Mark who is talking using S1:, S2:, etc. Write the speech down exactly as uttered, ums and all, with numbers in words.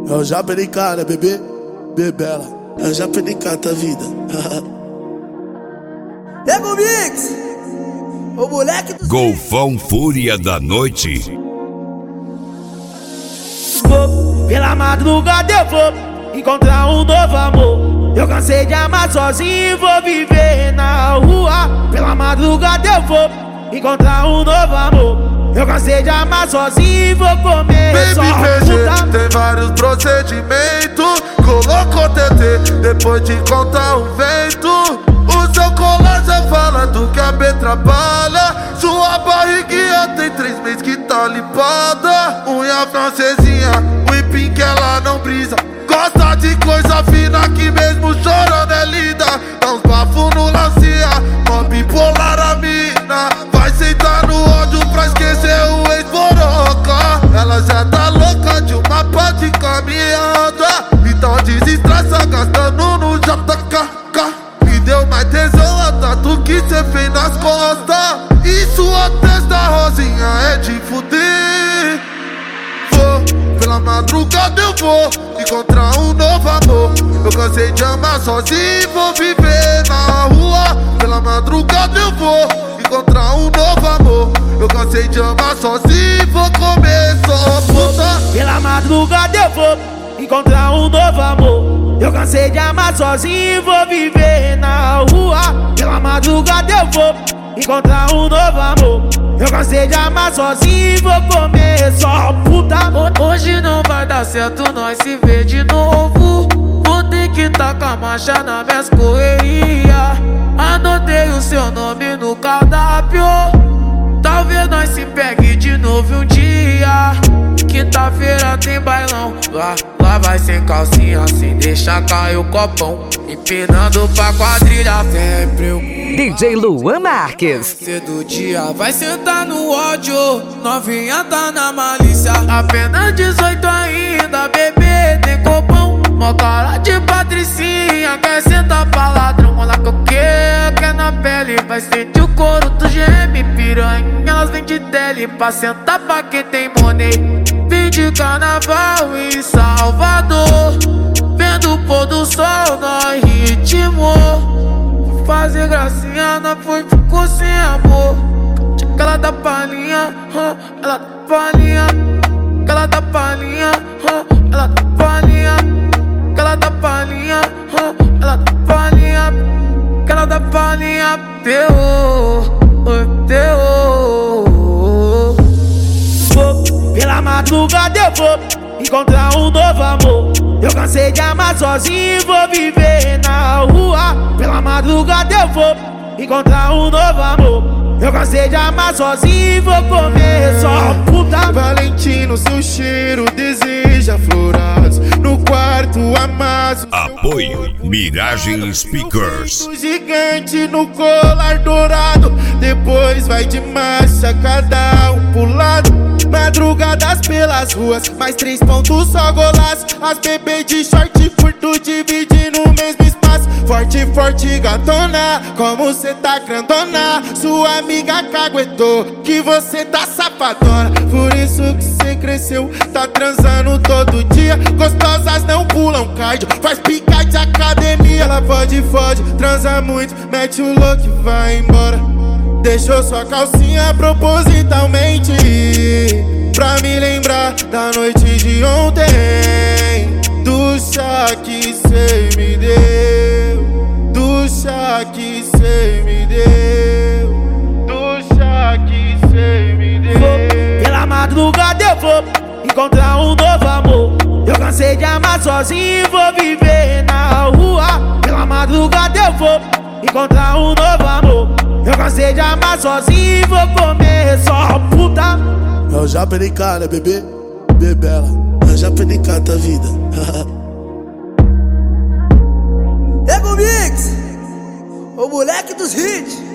S1: Eu já perdi cara, bebê, bebela. Eu já perdi cara da vida.
S2: Ego Mix, o moleque do
S3: Golfão Fúria da Noite.
S4: Vou, pela madrugada eu vou encontrar um novo amor. Eu cansei de amar sozinho e vou viver na rua. Pela madrugada eu vou encontrar um novo amor. Eu cansei de amar sozinho e vou comer
S5: Baby
S4: só
S5: P G,
S4: puta.
S5: tem vários procedimentos. Colocou T T, depois de contar o vento. O seu colar já fala do que a B trabalha. Sua barriguinha tem três meses que tá limpada. Unha francesinha, whipping que ela não brisa. Gosta de coisa fina que mesmo chorando é linda. Dá uns bafos no lancia, mó bipolar a mina. Vai sentar no ódio pra esquecer o ex-boroca. Ela já tá louca de uma pá de caminhada. Então desestressa gastando no J K K. Me deu mais tesão a tatu que cê fez nas costas. E sua testa rosinha é de fuder. Vou, pela madrugada eu vou encontrar um novo amor. Eu cansei de amar sozinho e vou viver na rua. Pela madrugada eu vou encontrar um novo amor. Eu cansei de amar sozinho e vou comer só puta.
S4: Pela madrugada eu vou encontrar um novo amor. Eu cansei de amar sozinho e vou viver na rua. Pela madrugada eu vou encontrar um novo amor. Eu cansei de amar sozinho e vou comer só puta.
S6: Hoje não vai dar certo nós se ver de novo. Vou ter que tacar a marcha na minhas correria. Anotei o seu nome no cardápio. Talvez nós se pegue de novo um dia. Quinta-feira tem bailão. Lá, lá vai sem calcinha, sem deixar cair o copão. Empinando pra quadrilha, sempre eu.
S7: D J Luan Marques.
S6: Cedo dia vai sentar no ódio. Novinha tá na malícia. Apenas dezoito ainda, bebê tem copão. Mó cara de patricinha, quer sentar pra ladrão. Olha que eu quero, quer na pele. Vai sentir o couro do G M, piranha. Elas vêm de tele pra sentar pra quem tem money. Vim de carnaval em Salvador, vendo o pôr do sol no ritmo. Fazer gracinha, não foi, ficou sem amor. Aquela da palhinha, ela da palhinha. Aquela da palhinha, ela da palhinha. Aquela da palhinha, ela da palhinha. Aquela da palhinha, terror, terror.
S4: Vou, pela madrugada eu vou encontrar um novo amor. Eu cansei de amar sozinho e vou viver na rua. Pela madrugada eu vou encontrar um novo amor. Eu cansei de amar sozinho e vou comer só puta.
S5: Valentino, seu cheiro deseja florados. No quarto amasso.
S3: Apoio Miragem Speakers.
S5: Gigante no colar dourado. Depois vai de marcha, cada um pro lado. Madrugadas pelas ruas, mais três pontos só golaço. As bebês de short curto dividindo o mesmo espaço. Forte, forte gatona, como cê tá grandona. Sua amiga caguetou que você tá safadona. Por isso que cê cresceu, tá transando todo dia. Gostosas não pulam cardio, faz pica de academia. Ela pode, fode, transa muito, mete o louco e vai embora. Deixou sua calcinha propositalmente pra me lembrar da noite de ontem. Do chá que cê me deu, do chá que cê me deu, do chá que cê me deu.
S4: Vou, pela madrugada eu vou encontrar um novo amor. Eu cansei de amar sozinho e vou viver na rua. Pela madrugada eu vou encontrar um novo amor. Eu cansei de amar sozinho e vou comer só puta.
S1: Eu já perdi cara, bebê, bebela. Eu já perdi cara da vida.
S2: Ego Mix, o moleque dos hits.